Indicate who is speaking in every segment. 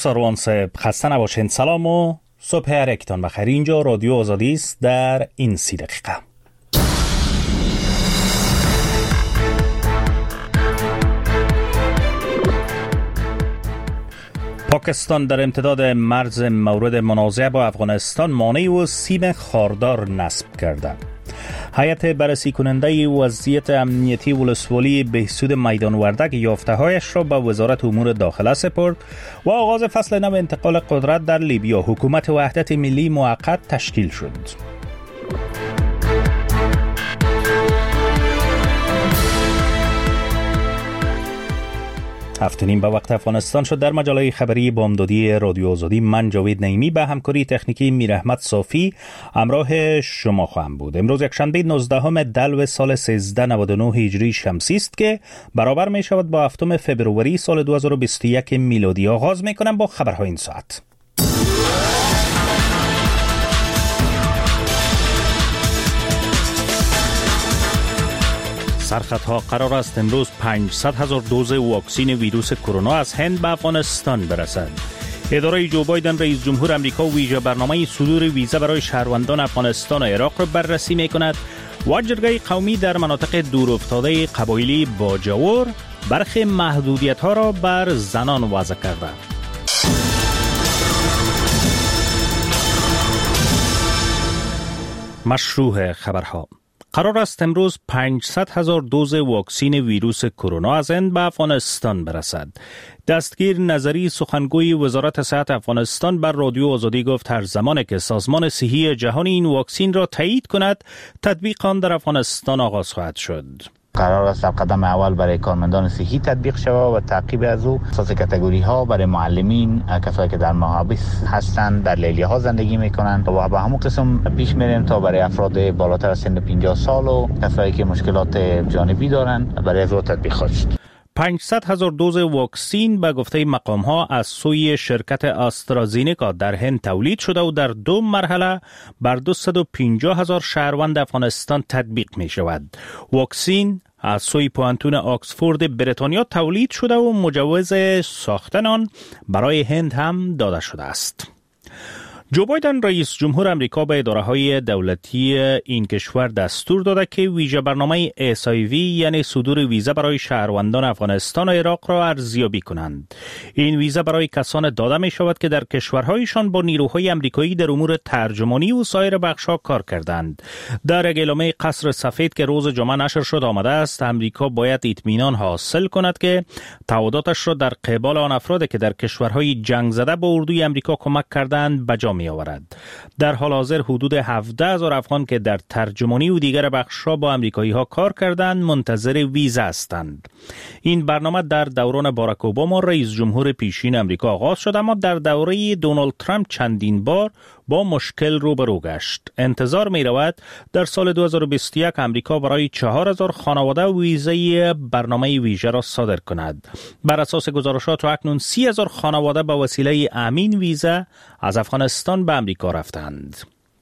Speaker 1: ساروان صاحب خسته نباشین. سلام و صبح هر یکتان بخیر. اینجا رادیو آزادی است. در این 30 دقیقه پاکستان در امتداد مرز مورد منازعه با افغانستان مانع و سیم خاردار نصب کرده. هیئت بررسی کننده وضعیت امنیتی ولسوالی بهسود میدان وردک یافته‌هایش را به وزارت امور داخله سپرد و آغاز فصل نو انتقال قدرت در لیبیا حکومت وحدت ملی موقت تشکیل شد. هفت‌ونیم به وقت افغانستان شد. در مجله خبری بامدادی رادیو آزادی من جاوید نعیمی به همکاری تکنیکی میر احمد صافی همراه شما خواهم بود. امروز یکشنبه 19 دلو سال 1399 هجری شمسی است که برابر می شود با 7 فبروری سال 2021 میلادی. آغاز می کنم با خبرهای این ساعت. سرخطها قرار است امروز 500,000 دوز واکسین ویروس کرونا از هند به افغانستان برسد. اداره جو بایدن رئیس جمهور امریکا ویژه برنامه صدور ویزا برای شهروندان افغانستان و عراق را بررسی می‌کند و جرگه قومی در مناطق دورافتاده قبایلی باجور برخی محدودیت‌ها را بر زنان وضع کرده. مشروع خبرها. قرار است امروز 500,000 دوز واکسین ویروس کرونا از هند به افغانستان برسد. دستگیر نظری سخنگوی وزارت صحت افغانستان بر رادیو آزادی گفت هر زمانی که سازمان صحی جهانی این واکسین را تایید کند تطبیق آن در افغانستان آغاز خواهد شد.
Speaker 2: قرار است قدم اول برای کارمندان صحی تطبیق شود و تعقیب از او اساس کاتگوری ها برای معلمین، کسایی که در محابس هستند، در لیلیه ها زندگی میکنند و به همون قسم پیش میریم تا برای افراد بالاتر از سن 50 سال و کسایی که مشکلات جانبی دارند برای از او تطبیق خواهد شد.
Speaker 1: 500,000 دوز واکسین به گفته مقام‌ها از سوی شرکت آسترازینیکا در هند تولید شده و در 2 مرحله بر 250,000 شهروند افغانستان تطبیق می شود. واکسین از سوی پوانتون آکسفورد بریتانیا تولید شده و مجوز ساختن آن برای هند هم داده شده است. جو بایدن رئیس جمهور امریکا به اداره‌های دولتی این کشور دستور داده که ویژه برنامه SIV یعنی صدور ویزا برای شهروندان افغانستان و عراق را ارزیابی کنند. این ویزا برای کسان داده می شود که در کشورهایشان با نیروهای امریکایی در امور ترجمانی و سایر بخش‌ها کار کردند. در اعلامیه قصر سفید که روز جمعه نشر شد آمده است امریکا باید اطمینان حاصل کند که تعهداتش را در قبال آن افرادی که در کشورهای جنگ زده با اردوی امریکا کمک کردند بجا می آورد. در حال حاضر حدود 17,000 افغان که در ترجمانی و دیگر بخش‌ها با امریکایی ها کار کردند منتظر ویزا هستند. این برنامه در دوران باراک اوباما رئیس جمهور پیشین امریکا آغاز شد اما در دوره دونالد ترامپ چندین بار با مشکل روبرو گشت. انتظار می رود در سال 2021 امریکا برای 4,000 خانواده ویزای برنامه ویژه را صادر کند. بر اساس گزارشات اکنون 30,000 خانواده با وسیله امین ویزا از افغانستان به امریکا رفتند.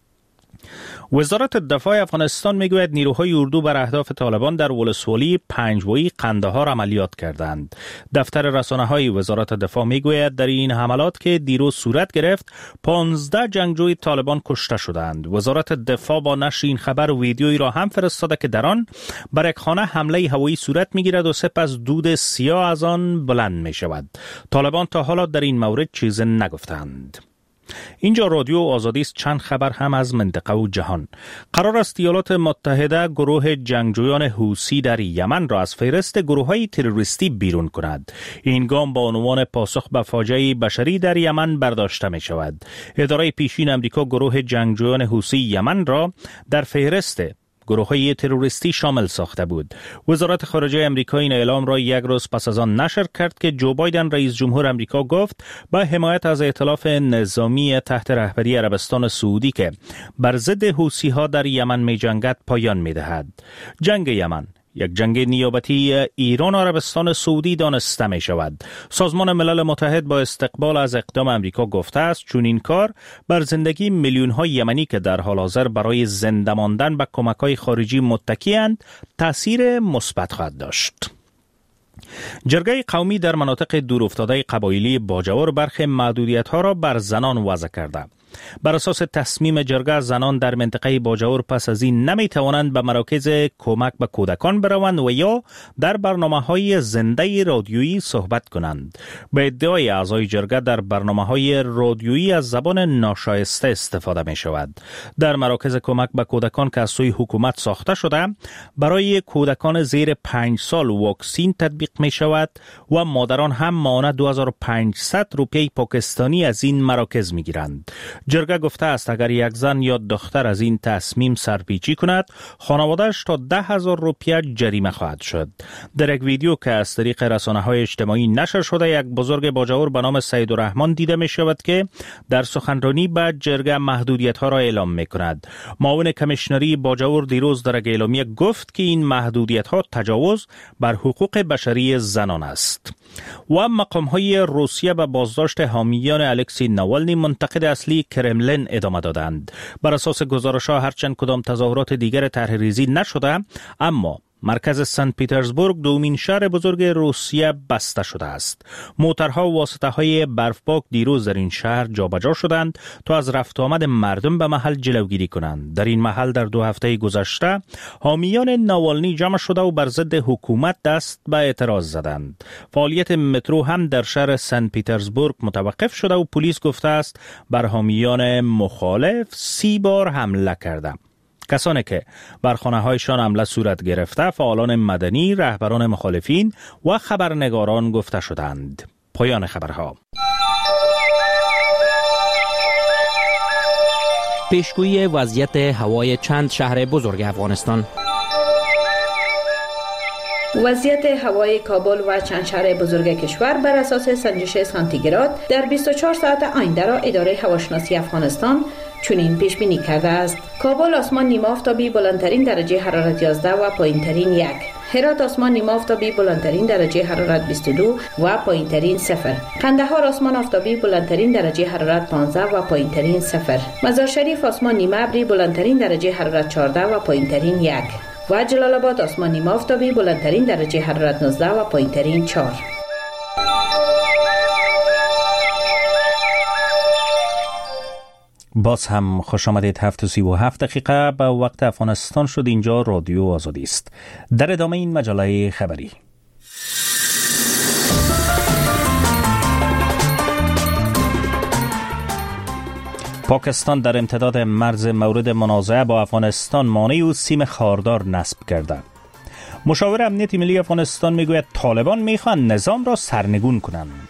Speaker 1: وزارت دفاع افغانستان میگوید نیروهای اردو بر اهداف طالبان در ولسوالی پنجوایی قندهار عملیات کردند. دفتر رسانه‌های وزارت دفاع میگوید در این حملات که دیروز صورت گرفت 15 جنگجوی طالبان کشته شدند. وزارت دفاع با نشر این خبر ویدیویی را هم فرستاده که در آن بر یک خانه حمله هوایی صورت میگیرد و سپس دود سیاه از آن بلند می شود. طالبان تا حالا در این مورد چیز نگفتند. اینجا رادیو آزادی است. چند خبر هم از منطقه و جهان. قرار است ایالات متحده گروه جنگجویان حوثی در یمن را از فهرست گروه‌های تروریستی بیرون کند. این گام با عنوان پاسخ به فاجعه بشری در یمن برداشته می شود. اداره پیشین امریکا گروه جنگجویان حوثی یمن را در فهرست گروه‌های تروریستی شامل ساخته بود. وزارت خارجه آمریکا این اعلام را یک روز پس از آن نشر کرد که جو بایدن رئیس جمهور آمریکا گفت با حمایت از ائتلاف نظامی تحت رهبری عربستان سعودی که بر ضد حوثی‌ها در یمن می‌جنگد پایان می‌دهد. جنگ یمن یک جنگ نیابتی ایران و عربستان سعودی دانسته می شود. سازمان ملل متحد با استقبال از اقدام امریکا گفته است چون این کار بر زندگی میلیون های یمنی که در حال حاضر برای زنده ماندن به کمک های خارجی متکی اند تأثیر مثبت خواهد داشت. جرگه قومی در مناطق دورافتاده قبایلی باجور برخی محدودیت‌ها را بر زنان وضع کرده. بر اساس تصمیم جرگه، زنان در منطقه باجور پس از این نمی توانند به مراکز کمک به کودکان بروند و یا در برنامه‌های زنده رادیویی صحبت کنند. به ادعای اعضای جرگه در برنامه‌های رادیویی از زبان ناشایسته استفاده می شود. در مراکز کمک به کودکان که از سوی حکومت ساخته شده، برای کودکان زیر 5 سال واکسین تطبیق می شود و مادران هم ماهانه 2500 روپیه پاکستانی از این مراکز می گیرند. جرگه گفته است اگر یک زن یا دختر از این تصمیم سرپیچی کند، خانواده‌اش تا 10,000 روپیه جریمه خواهد شد. در یک ویدیو که از طریق رسانه‌های اجتماعی نشر شده، یک بزرگ باجور به نام سیدالرحمن دیده می شود که در سخنرانی به جرگه محدودیت‌ها را اعلام می کند. معاون کمیشنری باجور دیروز در یک اعلامیه گفت که این محدودیت‌ها تجاوز بر حقوق بشری زنان است. و مقام‌های روسیه به بازداشت حامیان الکسی ناوالنی منتقد اصلی کرملین ادامه دادند. بر اساس گزارش‌ها هرچند کدام تظاهرات دیگر طرح‌ریزی نشده، اما مرکز سنت پیترزبورگ، دومین شهر بزرگ روسیه، بسته شده است. موترها و واسطه‌های برفپاک دیروز در این شهر جابجا شدند تا از رفت و آمد مردم به محل جلوگیری کنند. در این محل در 2 هفته گذشته حامیان ناوالنی جمع شده و بر ضد حکومت دست به اعتراض زدند. فعالیت مترو هم در شهر سنت پیترزبورگ متوقف شده و پلیس گفته است بر حامیان مخالف 30 بار حمله کرده. کسانی که بر خانه‌هایشان حمله صورت گرفته فعالان مدنی، رهبران مخالفین و خبرنگاران گفته شدند. پایان خبرها.
Speaker 3: پیشگویی وضعیت هوای چند شهر بزرگ افغانستان.
Speaker 4: وضعیت هوای کابل و چند شهر بزرگ کشور بر اساس سنجش سانتیگراد در 24 ساعت آینده را اداره هواشناسی افغانستان چنین پیش بینی کرده است. کابل آسمان نیمه آفتابی بلندترین درجه حرارت 11 و پایینترین 1. هرات آسمان نیمه آفتابی بلندترین درجه حرارت 22 و پایینترین 0. قندهار آسمان آفتابی بلندترین درجه حرارت 15 و پایینترین 0. مزار شریف آسمان نیمه ابری بلندترین درجه حرارت 14 و پایینترین 1. و جلال آباد آسمان نیمه آفتابی بلندترین درجه حرارت 19 و پایینترین 4.
Speaker 1: باز هم خوش آمدید. 7:37 دقیقه به وقت افغانستان شد. اینجا رادیو آزادی است. در ادامه این مجله خبری، پاکستان در امتداد مرز مورد منازعه با افغانستان مانع و سیم خاردار نصب کرده. مشاور امنیت ملی افغانستان میگوید طالبان میخوان نظام را سرنگون کنند.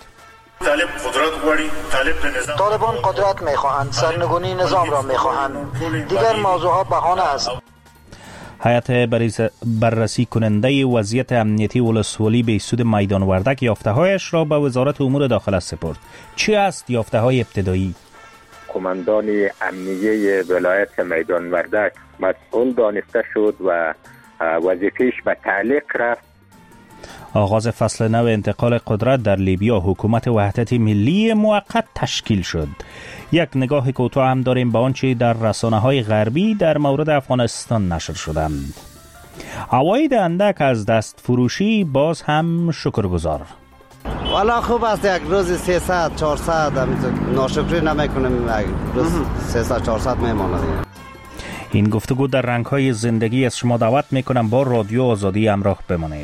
Speaker 5: طالبان قدرت میخواهند، سرنگونی نظام را میخواهند. دیگر موضوعات بهانه است.
Speaker 1: هیئت بررسی کننده وضعیت امنیتی ولسوالی به سود میدان وردک یافته‌هایش را به وزارت امور داخله سپرد. چی است یافته‌های ابتدایی؟
Speaker 6: کماندان امنیه ولایت میدان وردک مسئول دانسته شد و وظیفه‌اش به تعلیق رفت.
Speaker 1: آغاز فصل نو انتقال قدرت در لیبیا، حکومت وحدت ملی موقت تشکیل شد. یک نگاه کوتاه هم داریم به آنچه در رسانه‌های غربی در مورد افغانستان نشر شدند. عواید اندک از دست فروشی باز هم شکرگزار.
Speaker 7: والا خوب است، یک روز 300 400 ناشکری نمیکنیم، روز 300 400 میماند.
Speaker 1: این گفتگو در رنگ‌های زندگی از شما دعوت میکنم با رادیو آزادی همراه بمانید.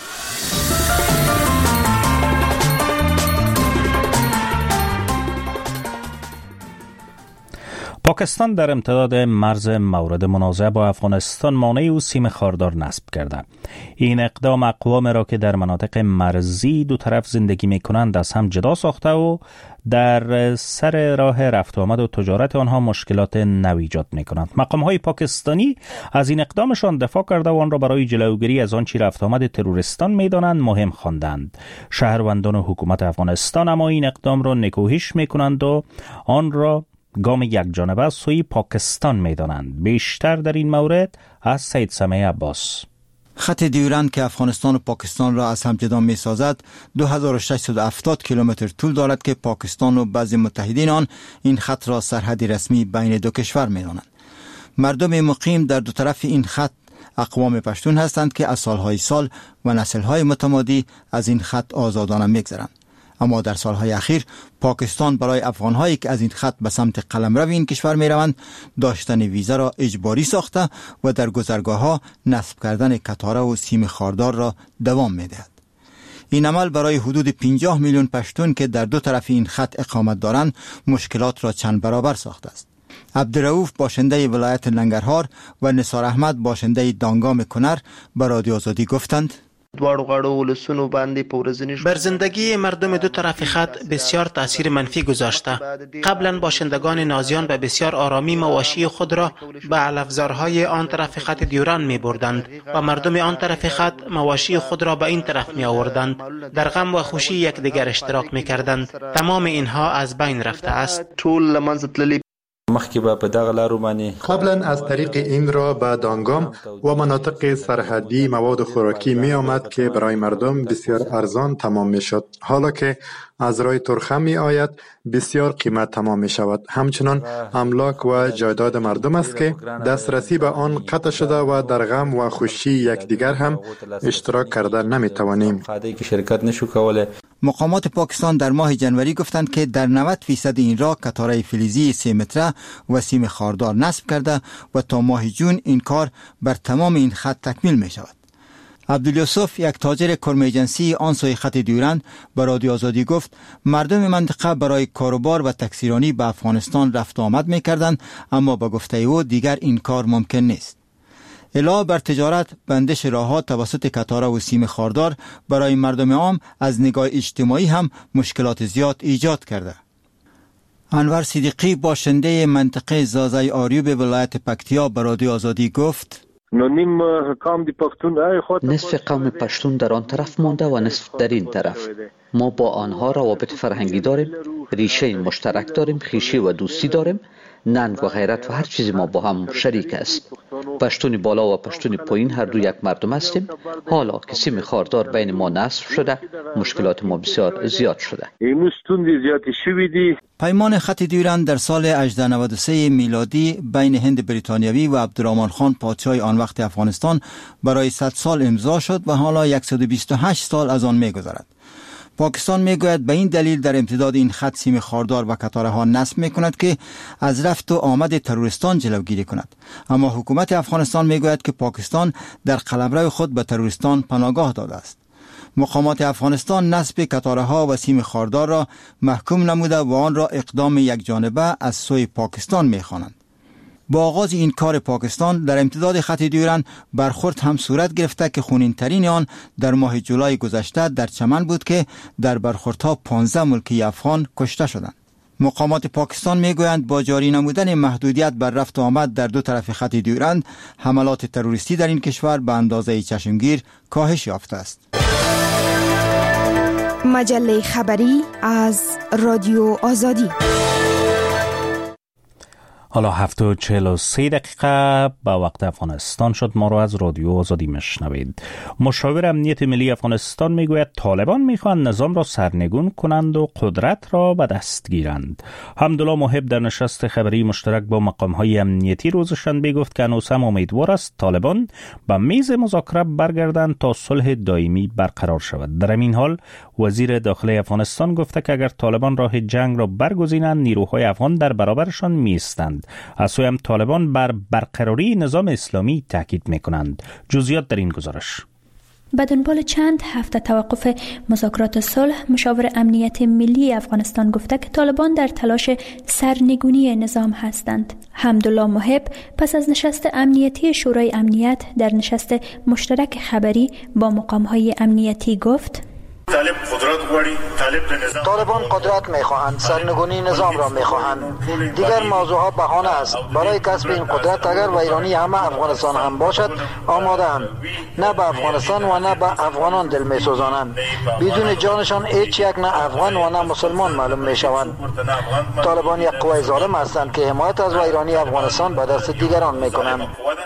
Speaker 1: پاکستان در امتداد مرز مورد منازعه با افغانستان مانع و سیم خاردار نصب کرده. این اقدام اقوام را که در مناطق مرزی دو طرف زندگی می کنند از هم جدا ساخته و در سر راه رفت و آمد و تجارت آنها مشکلات نو ایجاد می کنند. مقام های پاکستانی از این اقدامشان دفاع کرده و آن را برای جلوگیری از آنچه رفت و آمد تروریستان می دانند مهم خواندند. شهروندان و حکومت افغانستان اما این اقدام را نکوهش می کنند و آن را گام یک جانبه از سوی پاکستان می دانند. بیشتر در این مورد از سید سمیع عباس.
Speaker 8: خط دیورند که افغانستان و پاکستان را از هم جدا می سازد 2670 کیلومتر طول دارد که پاکستان و بعضی متحدین آن این خط را سرحد رسمی بین دو کشور می دانند. مردم مقیم در دو طرف این خط اقوام پشتون هستند که از سالهای سال و نسلهای متمادی از این خط آزادانه میگذرند. اما در سالهای اخیر پاکستان برای افغانهایی که از این خط به سمت قلمرو این کشور می روند داشتن ویزا را اجباری ساخته و در گذرگاه‌ها نصب کردن کتاره و سیم خاردار را دوام می دهد. این عمل برای حدود 50 میلیون پشتون که در دو طرف این خط اقامت دارند مشکلات را چند برابر ساخته است. عبدالرؤوف باشنده ولایت ننگرهار و نثار احمد باشنده دانگام کنر به رادیو آزادی گفتند
Speaker 9: بر زندگی مردم دو طرف خط بسیار تاثیر منفی گذاشته. قبلا باشندگان نازیان به بسیار آرامی مواشی خود را به علفزارهای آن طرف خط دیوران می بردند و مردم آن طرف خط مواشی خود را به این طرف می آوردند. در غم و خوشی یکدیگر اشتراک می کردند. تمام اینها از بین رفته است.
Speaker 10: قبلا از طریق این را به دانگام و مناطق سرحدی مواد خوراکی می آمد که برای مردم بسیار ارزان تمام می شد. حالا که از راه ترخم می آید بسیار قیمت تمام می شود. همچنان املاک و جایداد مردم است که دسترسی به آن قطع شده و در غم و خوشی یکدیگر هم اشتراک کرده نمی توانیم.
Speaker 8: مقامات پاکستان در ماه جنوری گفتند که در 90% این راه کتاره فلزی 3 متره و سیم خاردار نصب کرده و تا ماه جون این کار بر تمام این خط تکمیل می شود. عبدالیوسف یک تاجر کرمیجنسی آن سوی خط دیورند به رادیو آزادی گفت مردم منطقه برای کاروبار و تکثیرانی به افغانستان رفت آمد می کردند، اما به گفته او دیگر این کار ممکن نیست. علاوه بر تجارت، بندش راه‌ها توسط کتاره و سیم خاردار برای مردم عام از نگاه اجتماعی هم مشکلات زیاد ایجاد کرده. انور صدیقی باشنده منطقه زازای آریوب ولایت پکتیا به رادیو آزادی گفت
Speaker 11: نصف قوم پشتون در آن طرف مانده و نصف در این طرف. ما با آنها روابط فرهنگی داریم، ریشه مشترک داریم، خویشی و دوستی داریم. ننگ و غیرت و هر چیزی ما با هم شریک است. پشتون بالا و پشتون پایین هر دو یک مردم هستیم. حالا که سیم خاردار بین ما نصب شده مشکلات ما بسیار زیاد شده.
Speaker 8: پیمان خط دیورند در سال 1893 میلادی بین هند بریتانیوی و عبدالرحمن خان پادشاه آن وقت افغانستان برای 100 سال امضا شد و حالا 128 سال از آن می‌گذرد. پاکستان میگوید به این دلیل در امتداد این خط سیم خاردار و کتاره ها نصب میکند که از رفت و آمد تروریستان جلوگیری کند. اما حکومت افغانستان میگوید که پاکستان در قلمرو خود به تروریستان پناهگاه داده است. مقامات افغانستان نصب کتاره ها و سیم خاردار را محکوم نموده و آن را اقدام یک جانبه از سوی پاکستان میخوانند. با آغاز این کار پاکستان در امتداد خط دیورند برخورد هم صورت گرفته که خونین ترین آن در ماه جولای گذشته در چمن بود که در برخوردها 15 ملکی افغان کشته شدند. مقامات پاکستان میگویند با جاری نمودن محدودیت بر رفت و آمد در دو طرف خط دیورند حملات تروریستی در این کشور به اندازه چشمگیر کاهش یافته است.
Speaker 12: مجله خبری از رادیو آزادی.
Speaker 1: حالا 7:43 به وقت افغانستان شد. ما را از رادیو آزادی مشنوید. مشاور امنیت ملی افغانستان میگوید طالبان میخواهند نظام را سرنگون کنند و قدرت را به دست گیرند. حمدالله محب در نشست خبری مشترک با مقام‌های امنیتی روز شنبه گفت که هنوز هم امیدوار است طالبان به میز مذاکره برگردند تا صلح دائمی برقرار شود. در این حال وزیر داخلی افغانستان گفته که اگر طالبان راه جنگ را برگزینند نیروهای افغان در برابرشان میستند. از سوی هم طالبان بر برقراری نظام اسلامی تاکید میکنند. جزئیات در این گزارش.
Speaker 13: به دنبال چند هفته توقف مذاکرات صلح، مشاور امنیت ملی افغانستان گفته که طالبان در تلاش سرنگونی نظام هستند. حمدالله محب پس از نشست امنیتی شورای امنیت در نشست مشترک خبری با مقام‌های امنیتی گفت:
Speaker 5: طالبان قدرت میخواهند، سرنگونی نظام را میخواهند. دیگر موضوعات بهانه است. برای کسب این قدرت اگر ویرانی همه افغانستان هم باشد آماده هم. نه به افغانستان و نه به افغانان دل میسوزانند. بدون جانشان هیچ یک نه افغان و نه مسلمان معلوم میشوند. طالبان یک قوه ظالم هستند که حمایت از ویرانی افغانستان به دست دیگران میکنند.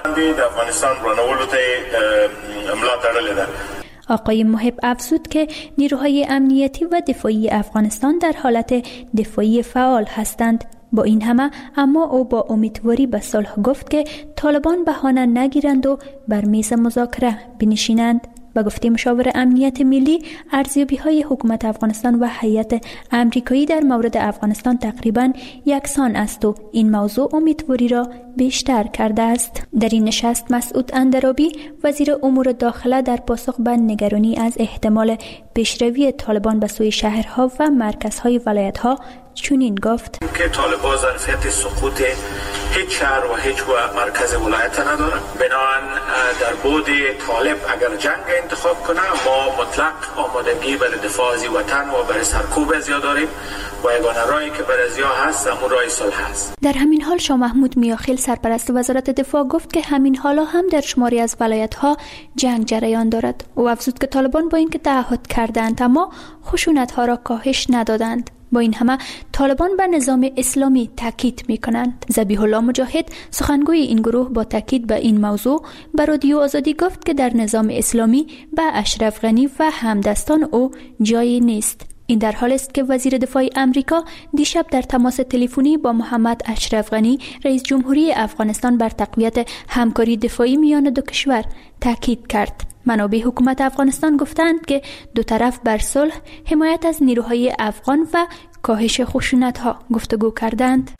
Speaker 13: آقای محب افزود که نیروهای امنیتی و دفاعی افغانستان در حالت دفاعی فعال هستند. با این همه اما او با امیدواری به صلح گفت که طالبان بهانه نگیرند و بر میز مذاکره بنشینند. به گفته مشاور امنیت ملی، ارزیابی‌های حکومت افغانستان و هیئت امریکایی در مورد افغانستان تقریباً یکسان است و این موضوع امیدواری را بیشتر کرده است. در این نشست مسعود اندرابی وزیر امور داخله در پاسخ به نگرانی از احتمال پیشروی طالبان به سوی شهرها و مرکزهای ولایت‌ها چنین گفت
Speaker 14: که طالبان ظرفیت سقوط هیچ شهر و هیچ مرکز ولایت ندارند. بنابراین در بعد طالب اگر جنگ انتخاب کنه، ما مطلق آمادگی برای دفاع از وطن و برای سرکوب از داریم و یگانه راهی که برای ازیا هست همون راه صلح است.
Speaker 13: در همین حال شاه محمود میاخیل سرپرست وزارت دفاع گفت که همین حالا هم در شماری از ولایت‌ها جنگ جریان دارد. او افزود که طالبان با اینکه تعهد کردند اما خشونت‌ها را کاهش ندادند. با این همه طالبان به نظام اسلامی تاکید می‌کنند. ذبیح الله مجاهد سخنگوی این گروه با تاکید به این موضوع به رادیو آزادی گفت که در نظام اسلامی به اشرف غنی و همدستان او جایی نیست. این در حالی است که وزیر دفاع آمریکا دیشب در تماس تلفنی با محمد اشرف غنی رئیس جمهوری افغانستان بر تقویت همکاری دفاعی میان دو کشور تاکید کرد. منابع حکومت افغانستان گفتند که دو طرف بر صلح، حمایت از نیروهای افغان و کاهش خشونت‌ها گفتگو کردند.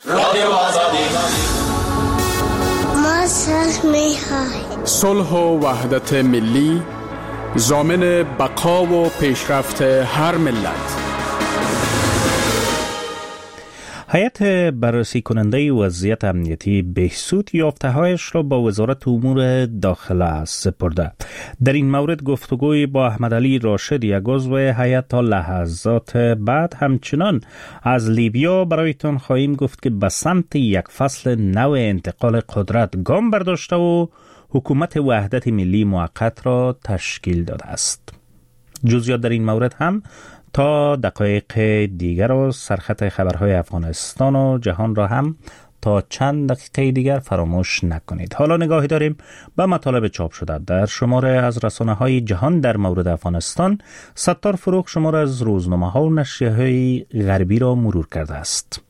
Speaker 15: ما صلح می‌خواهیم. صلح و وحدت ملی ضامن بقا و پیشرفت هر ملت.
Speaker 1: هیئت بررسی کننده وضعیت امنیتی بهسود یافته‌هایش را با وزارت امور داخله سپرده. در این مورد گفتگوی با احمد علی راشد، یک عضو هیئت، تا لحظات بعد همچنان از لیبیا برایتان خواهیم گفت که به سمت یک فصل نو انتقال قدرت گام برداشته و حکومت وحدت ملی موقت را تشکیل داده است. جزئیات در این مورد هم تا دقایق دیگر و سرخط خبرهای افغانستان و جهان را هم تا چند دقیقه دیگر فراموش نکنید. حالا نگاهی داریم به مطالب چاپ شده در شماره از رسانه‌های جهان در مورد افغانستان. ستار فروغ شماره از روزنامه‌ها و نشریه‌های غربی را مرور کرده است.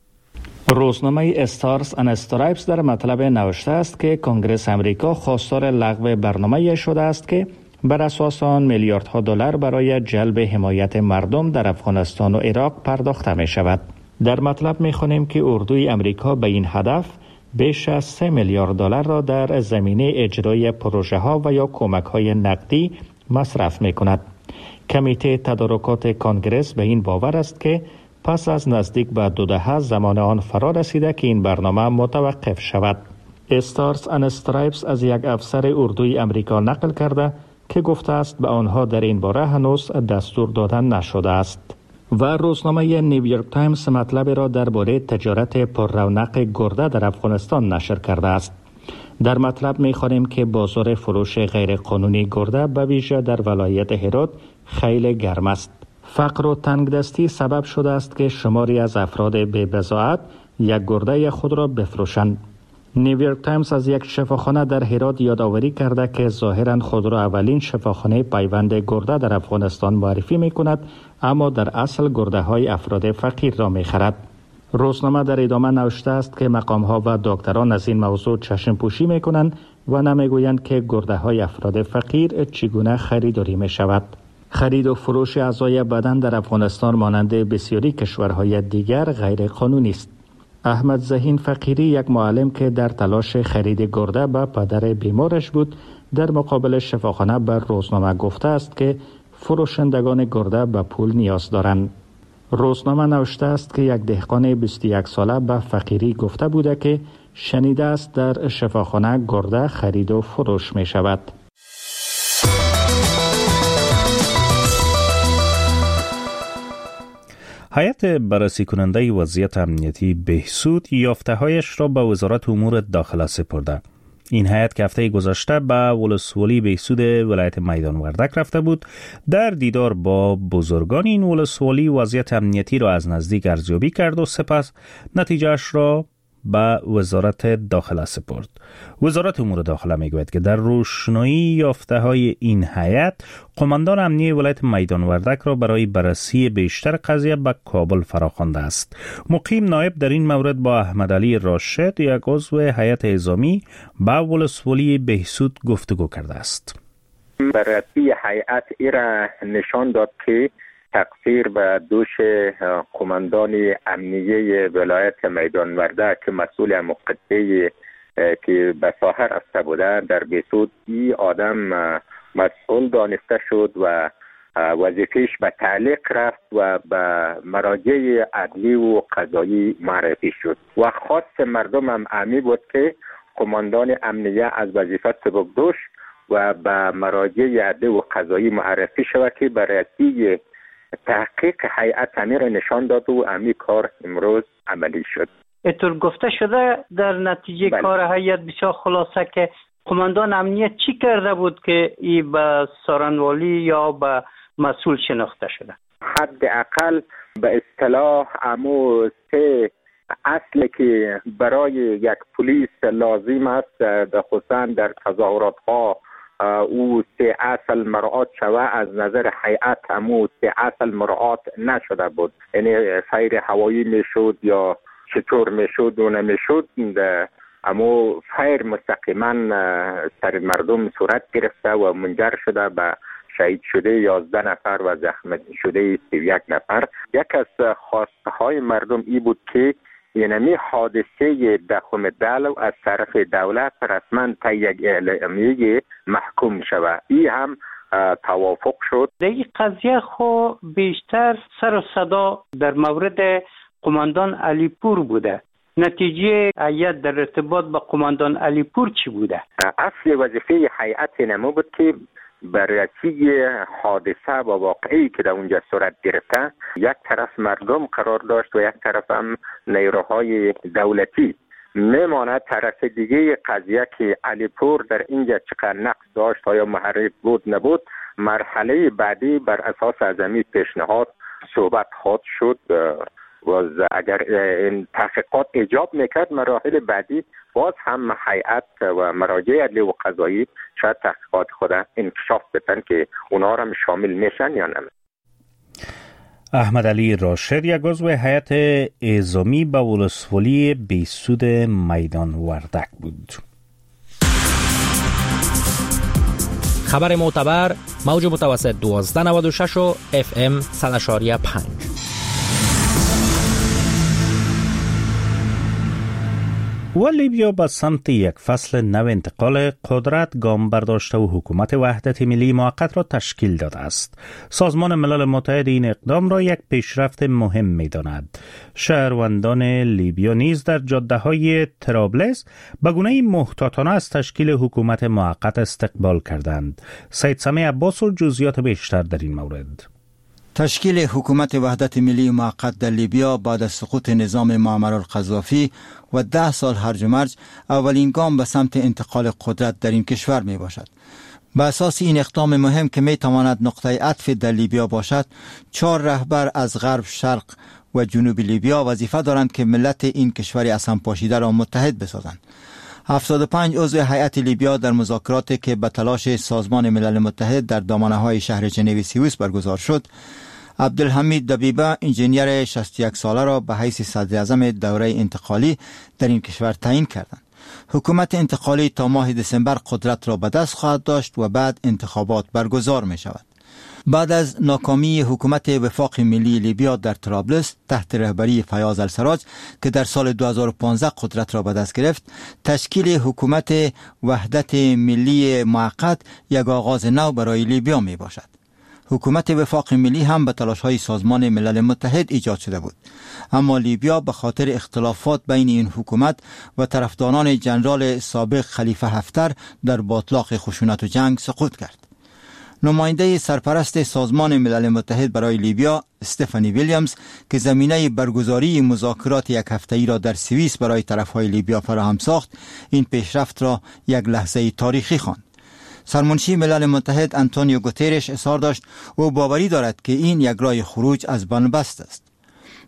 Speaker 16: روزنامه استارز اند استرایپس در مطلب نوشته است که کنگره امریکا خواستار لغو برنامه‌ای شده است که بر اساس آن میلیاردها دلار برای جلب حمایت مردم در افغانستان و عراق پرداخته می شود. در مطلب می خوانیم که اردوی امریکا به این هدف بیش از 3 میلیارد دلار را در زمینه اجرای پروژه ها و یا کمک های نقدی مصرف می کند. کمیته تدارکات کنگره به این باور است که پس از نزدیک به 2 دهه زمان آن فرا رسیده که این برنامه متوقف شود. استارز اند استرایپس از یک افسر اردوی امریکا نقل کرده که گفته است به آنها در این باره هنوز دستور دادن نشده است. و روزنامه نیویورک تایمز مطلب را درباره تجارت پررونق گرده در افغانستان نشر کرده است. در مطلب می‌خوانیم که بازار فروش غیرقانونی گرده به ویژه در ولایت هرات خیلی گرم است. فقر و تنگدستی سبب شده است که شماری از افراد بی‌بضاعت یک گرده خود را بفروشند. نیویورک تایمز از یک شفاخانه در هرات یادآوری کرده که ظاهراً خود را اولین شفاخانه پیوند گرده در افغانستان معرفی می کند، اما در اصل گرده های افراد فقیر را می خرد. روزنامه در ادامه نوشته است که مقام ها و دکتران از این موضوع چشم پوشی می کنند و نمی گویند که گرده های افراد فقیر چگونه خریداری می شود. خرید و فروش اعضای بدن در افغانستان مانند بسیاری کشورهای دیگر غیر قانونی است. احمد زهین فقیری، یک معلم که در تلاش خرید گرده به پدر بیمارش بود، در مقابل شفاخانه بر روزنامه گفته است که فروشندگان گرده به پول نیاز دارند. روزنامه نوشته است که یک دهقان 21 ساله به فقیری گفته بوده که شنیده است در شفاخانه گرده خرید و فروش می شود.
Speaker 1: هیئت بررسی کننده وضعیت امنیتی بهسود یافته‌هایش را به وزارت امور داخله سپرده. این هیئت که هفته گذشته به ولسوالی بهسود ولایت میدان وردک رفته بود، در دیدار با بزرگان این ولسوالی وضعیت امنیتی را از نزدیک ارزیابی کرد و سپس نتیجهش را به وزارت داخله سپرد. وزارت امور داخله میگوید که در روشنایی یافته های این هیئت، قماندان امنیه ولایت میدان وردک را برای بررسی بیشتر قضیه به کابل فراخوانده است. مقیم نایب در این مورد با احمد علی راشد، یک عضو هیئت اعزامی، به ولسوالی بهسود گفتگو کرده است.
Speaker 6: بررسی هیئت را نشان داد که تقصیر به دوش قماندان امنیه ولایت میدان وردک که مسئول مقطعی که به ساحر رفته بوده در بهسود، این آدم مسئول دانسته شد و وظیفهش به تعلیق رفت و به مراجع عدلی و قضایی معرفی شد و خواست مردم هم امی بود که قماندان امنیه از وظیفه سبکدوش و به مراجع عدلی و قضایی معرفی شود که بررسی تحقیق هیئت امیر نشان داد و امی کار امروز عملی شد.
Speaker 17: اینطور گفته شده در نتیجه کار هیئت بسیار خلاصه که قماندان امنیت چی کرده بود که این به سارنوالی یا به مسئول شناخته شده؟
Speaker 6: حداقل به اصطلاح امو سه اصلی که برای یک پلیس لازم است، خصوصا در تظاهرات ها او سه اصل مراعات شود، از نظر هیئت همو سه اصل مراعات نشده بود. یعنی سیر هوایی میشد یا چطور میشد و نمیشد، اما فیر مستقیما سر مردم صورت گرفته و منجر شده به شهید شده 11 نفر و زخمی شده 31 نفر. یک از خواسته های مردم ای بود که اینمی حادثه دخم دلو از طرف دولت رسما تا یک اعلامیه محکوم شود. این هم توافق شد.
Speaker 17: در این قضیه خو بیشتر سر و صدا در مورد قماندان علیپور بوده. نتیجه هیئت در ارتباط با قماندان علیپور چی بوده؟
Speaker 6: اصل وظیفه هیئت نمو بود که بررسی حادثه و واقعی که در اونجا صورت گرفته، یک طرف مردم قرار داشت و یک طرف هم نیروهای دولتی. میماند طرف دیگه قضیه که علیپور در اینجا چقدر نقص داشت، آیا محرک بود نبود، مرحله بعدی بر اساس ازمی پیشنهاد صحبت خواهد شد و اگر این تحقیقات ایجاب میکرد مراحل بعدی باز هم هیئت و مراجع عدلی و قضایی شاید تحقیقات خود انکشاف بدن که اونا را شامل میشن یا نه.
Speaker 1: احمد علی راشد، یک عضو هیئت اعزامی به ولسوالی بهسود میدان وردک بود.
Speaker 3: خبر معتبر، موج متوسط 1296 و FM 100.5.
Speaker 1: و لیبیا به سمت یک فصل نو انتقال قدرت گام برداشته و حکومت وحدت ملی موقت را تشکیل داده است. سازمان ملل متحد این اقدام را یک پیشرفت مهم می داند. شهروندان لیبیا نیز در جاده‌های طرابلس به گونه محتاطانه از تشکیل حکومت موقت استقبال کردند. سید سمیع عباس و جزئیات بیشتر در این مورد.
Speaker 8: تشکیل حکومت وحدت ملی موقت در لیبیا بعد از سقوط نظام معمر القذافی و 10 سال هرج و مرج اولین گام به سمت انتقال قدرت در این کشور می باشد. به اساس این اقدام مهم که می تواند نقطه عطف در لیبیا باشد، 4 رهبر از غرب، شرق و جنوب لیبیا وظیفه دارند که ملت این کشور از هم پاشیده را متحد بسازند. 75 عضو هیئت لیبیا در مذاکراتی که به تلاش سازمان ملل متحد در دامنه‌های شهر ژنو سوئیس برگزار شد، عبدالحمید دبیبه انجینیر 61 ساله را به حیث صدر اعظم دوره انتقالی در این کشور تعیین کردند. حکومت انتقالی تا ماه دسامبر قدرت را به دست خواهد داشت و بعد انتخابات برگزار می شود. بعد از ناکامی حکومت وفاق ملی لیبیا در طرابلس تحت رهبری فیاض السراج که در سال 2015 قدرت را به دست گرفت، تشکیل حکومت وحدت ملی موقت یک آغاز نو برای لیبیا می باشد. حکومت وفاق ملی هم به تلاش‌های سازمان ملل متحد ایجاد شده بود، اما لیبیا به خاطر اختلافات بین این حکومت و طرفداران جنرال سابق خلیفه حفتر در باتلاق خشونت و جنگ سقوط کرد. نماینده سرپرست سازمان ملل متحد برای لیبیا استفانی ویلیامز که زمینه برگزاری مذاکرات یک هفته‌ای را در سوئیس برای طرف‌های لیبیا فراهم ساخت، این پیشرفت را یک لحظه تاریخی خواند. سرمنشی ملل متحد آنتونیو گوترش اظهار داشت او باوری دارد که این یک راه خروج از بنبست است.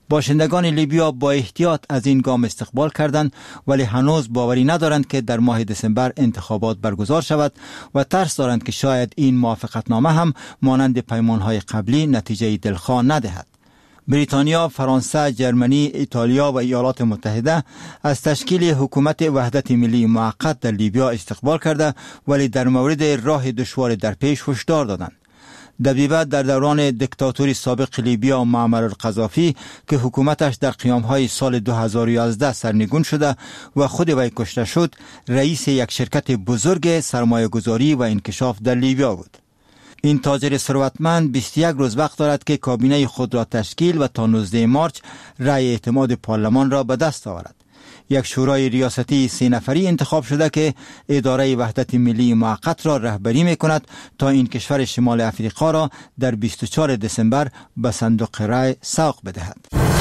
Speaker 8: باشندگان لیبیا با احتیاط از این گام استقبال کردند، ولی هنوز باوری ندارند که در ماه دسامبر انتخابات برگزار شود و ترس دارند که شاید این موافقتنامه هم مانند پیمانهای قبلی نتیجه دلخواه ندهد. بریتانیا، فرانسه، جرمنی، ایتالیا و ایالات متحده از تشکیل حکومت وحدت ملی موقت در لیبیا استقبال کرده، ولی در مورد راه دشوار در پیش هشدار دادند. دبیبه در دوران دیکتاتوری سابق لیبیا معمر القذافی که حکومتش در قیامهای سال 2011 سرنگون شده و خود وی کشته شد، رئیس یک شرکت بزرگ سرمایه گذاری و انکشاف در لیبیا بود. این تاجر ثروتمند 21 روز وقت دارد که کابینه خود را تشکیل و تا 19 مارچ رأی اعتماد پارلمان را به دست آورد. یک شورای ریاستی 3 نفری انتخاب شده که اداره وحدت ملی موقت را رهبری می کند تا این کشور شمال افریقا را در 24 دسامبر به صندوق رأی سوق بدهد.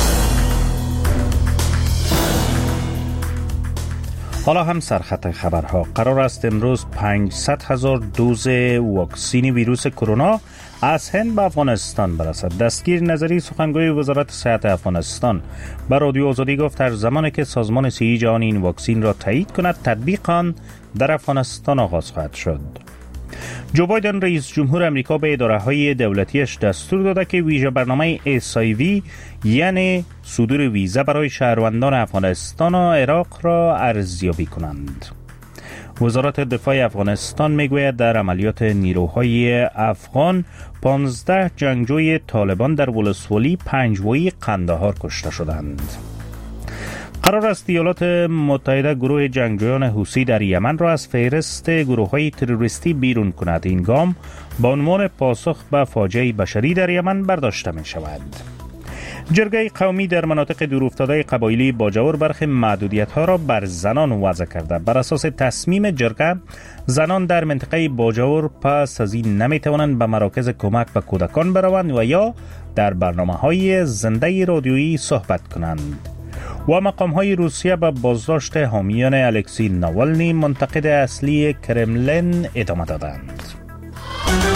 Speaker 1: حالا هم سرخط خبرها. قرار است امروز 500,000 دوز واکسین ویروس کرونا از هند به افغانستان برسد. دستگیر نظری سخنگوی وزارت صحت افغانستان به رادیو آزادی گفت در زمانی که سازمان صحی جهانی این واکسین را تایید کند، تطبیق آن در افغانستان آغاز خواهد شد. جو بایدن رئیس جمهور امریکا به اداره‌های دولتیش دستور داده که ویژه برنامه SIV یعنی صدور ویزا برای شهروندان افغانستان و عراق را ارزیابی کنند. وزارت دفاع افغانستان میگوید در عملیات نیروهای افغان 15 جنگجوی طالبان در ولسوالی پنجوایی قندهار کشته شدند. قرار است ایالات متحده گروه جنگجویان حوثی در یمن را از فهرست گروه‌های تروریستی بیرون کند. این گام با عنوان پاسخ به فاجعه بشری در یمن برداشته می شود. جرگه قومی در مناطق دورافتاده قبایلی باجور برخی محدودیت‌ها را بر زنان وضع کرده. بر اساس تصمیم جرگه، زنان در منطقه باجور پس از این نمی‌توانند به مراکز کمک به کودکان بروند و یا در برنامه‌های زنده رادیویی صحبت کنند. و مقام‌های روسیه به بازداشت حامیان الکسی ناوالنی منتقد اصلی کرملین ادامه دادند.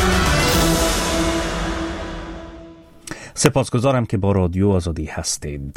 Speaker 1: سپاسگزارم که با رادیو آزادی هستید.